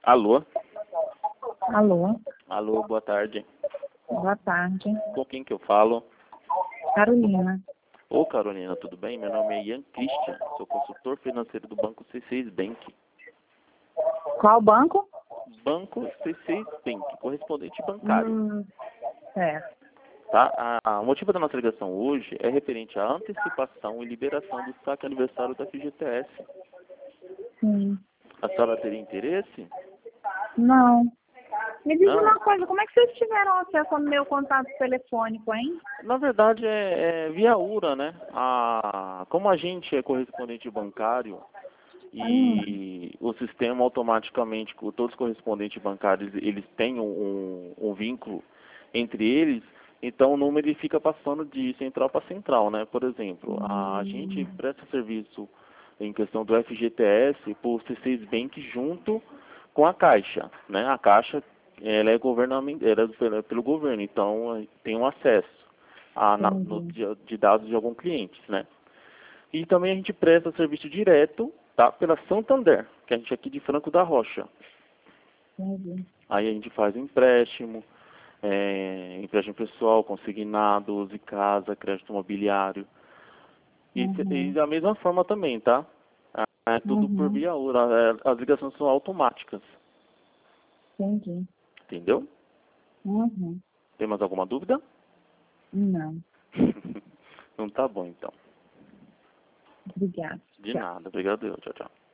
Alô? Alô, Alô, boa tarde. boa tarde. Com quem que eu falo? Carolina. Ô, Carolina, tudo bem? Meu nome é Ian Christian, sou consultor financeiro do Banco C6 Bank. Qual banco? Banco C6 Bank, correspondente bancário. Certo. Tá? O motivo da nossa ligação hoje é referente à antecipação e liberação do saque aniversário da FGTS. Sim. A senhora teria interesse? Não. Me diz Não? uma coisa, como é que vocês tiveram acesso ao meu contato telefônico, hein? Na verdade é via URA, né? Como a gente é correspondente bancário e o sistema automaticamente, com todos os correspondentes bancários, eles têm um vínculo entre eles, então o número ele fica passando de central para central, né? Por exemplo, a gente presta serviço em questão do FGTS por C6 Bank junto com a Caixa, né? A Caixa ela é pelo governo, então tem um acesso de dados de algum cliente, né? E também a gente presta serviço direto, tá? Pela Santander, que a gente é aqui de Franco da Rocha. Aí a gente faz empréstimo, empréstimo pessoal, consignado, uso de casa, crédito imobiliário. E da mesma forma também, tá? É tudo por via URA. As ligações são automáticas. Entendi. Entendeu? Tem mais alguma dúvida? Não. Não tá bom, então. Obrigada. De Tchau. nada. Obrigado. Tchau, tchau.